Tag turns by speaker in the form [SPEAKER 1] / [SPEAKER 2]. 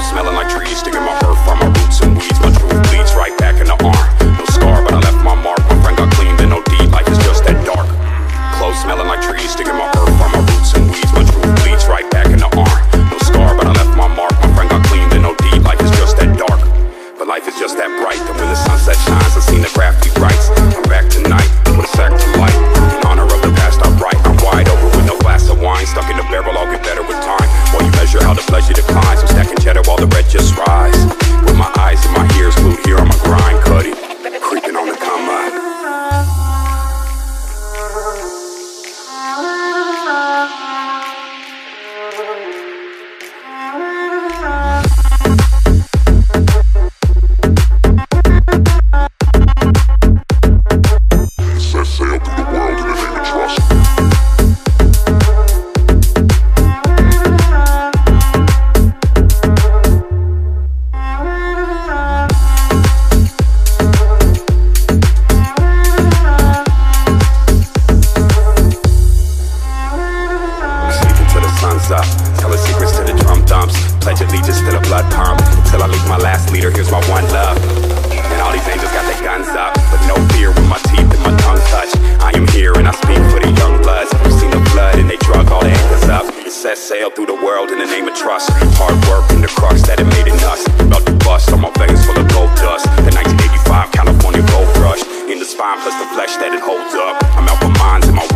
[SPEAKER 1] Clothes smelling like trees, digging my earth from my roots and weeds. My truth bleeds right back in the arm. No scar, but I left my mark. My friend got clean, then no deed. Life is just that dark. Clothes smelling like trees, digging my earth from my roots and weeds. My truth bleeds right back in the arm. No scar, but I left my mark. My friend got clean, then no deed. Life is just that dark. But life is just that bright. And when the sunset shines, I seen the crafty rights. I'm back tonight with a sack to light. In honor of the past, I write. I'm wide open with no glass of wine. Stuck in the barrel, I'll get better with time. While you measure how the pleasure declines, I'm stacking cheddar while the red just rise. With my eyes and my ears glued here on my grind, cutty, creeping on the come up. Telling secrets to the drum dumps, pledge allegiance to the blood pump. Till I leak my last leader, here's my one love. And all these angels got their guns up, but no fear when my teeth and my tongue touch. I am here and I speak for the young bloods who've seen the blood and they drug all the anchors up. It set sail through the world in the name of trust. Hard work and the crux that it made in us. About to bust on my veins full of gold dust. The 1985 California gold rush in the spine plus the flesh that it holds up. I'm out my minds and my